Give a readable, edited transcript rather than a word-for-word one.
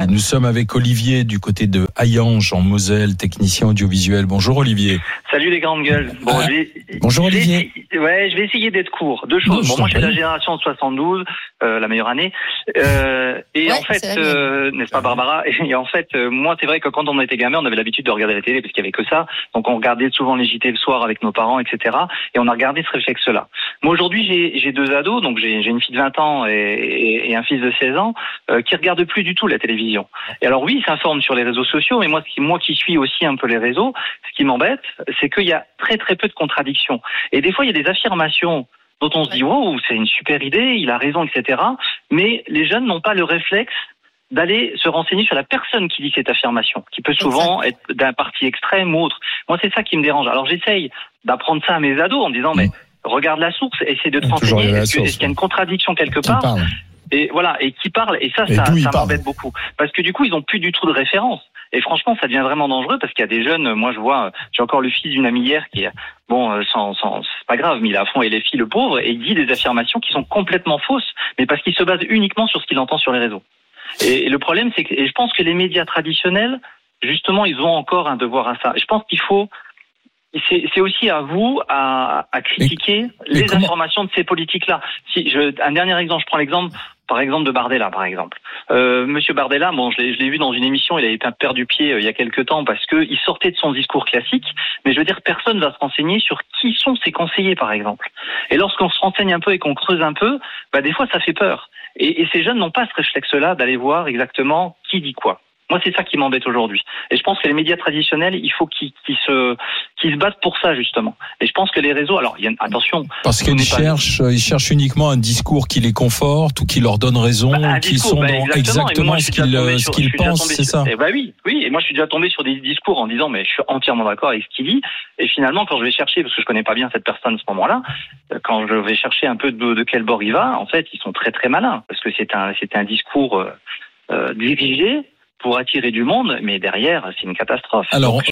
Nous sommes avec Olivier du côté de Hayange en Moselle, technicien audiovisuel. Bonjour Olivier. Salut les grandes gueules. Bon, bonjour Olivier. Je vais essayer d'être court. Deux choses. Bon, moi je suis de la génération de 72, la meilleure année. En fait, n'est-ce pas Barbara? Et en fait, moi c'est vrai que quand on était gamin, on avait l'habitude de regarder la télé parce qu'il y avait que ça. Donc on regardait souvent les JT le soir avec nos parents, etc. Et on a regardé ce réflexe-là. Moi aujourd'hui j'ai deux ados, donc j'ai une fille de 20 ans et un fils de 16 ans qui regardent plus du tout la télévision. Et alors oui, ils s'informent sur les réseaux sociaux, mais moi qui suis aussi un peu les réseaux, ce qui m'embête, c'est qu'il y a très très peu de contradictions. Et des fois, il y a des affirmations dont on se dit « wow, c'est une super idée, il a raison, etc. » Mais les jeunes n'ont pas le réflexe d'aller se renseigner sur la personne qui dit cette affirmation, qui peut souvent être d'un parti extrême ou autre. Moi, c'est ça qui me dérange. Alors j'essaye d'apprendre ça à mes ados en disant « mais regarde la source, essaie de te renseigner, est-ce qu'il y a une contradiction quelque part ?» Et voilà, et qui parle, et ça m'embête beaucoup. Parce que du coup, ils n'ont plus du tout de référence. Et franchement, ça devient vraiment dangereux parce qu'il y a des jeunes, moi je vois, j'ai encore le fils d'une amie hier qui est, c'est pas grave, mais il a à fond et les filles le pauvre, et il dit des affirmations qui sont complètement fausses, mais parce qu'il se base uniquement sur ce qu'il entend sur les réseaux. Et le problème, c'est que, et je pense que les médias traditionnels, justement, ils ont encore un devoir à ça. Je pense qu'il faut, c'est aussi à vous à critiquer les informations de ces politiques-là. Un dernier exemple, je prends l'exemple, par exemple, de Bardella, par exemple. Monsieur Bardella, bon, je l'ai vu dans une émission, il avait perdu pied il y a quelques temps parce que il sortait de son discours classique, mais je veux dire, personne va se renseigner sur qui sont ses conseillers, par exemple. Et lorsqu'on se renseigne un peu et qu'on creuse un peu, des fois, ça fait peur. Et ces jeunes n'ont pas ce réflexe-là d'aller voir exactement qui dit quoi. Moi, c'est ça qui m'embête aujourd'hui. Et je pense que les médias traditionnels, il faut qu'ils se battent pour ça, justement. Et je pense que les réseaux, alors, attention. Parce qu'ils cherchent uniquement un discours qui les conforte ou qui leur donne raison, qui sont dans exactement ce qu'ils pensent, c'est ça? Oui. Et moi, je suis déjà tombé sur des discours en disant, mais je suis entièrement d'accord avec ce qu'il dit. Et finalement, quand je vais chercher, parce que je connais pas bien cette personne à ce moment-là, quand je vais chercher un peu de quel bord il va, en fait, ils sont très, très malins. Parce que c'est un discours dirigé pour attirer du monde, mais derrière, c'est une catastrophe. Alors,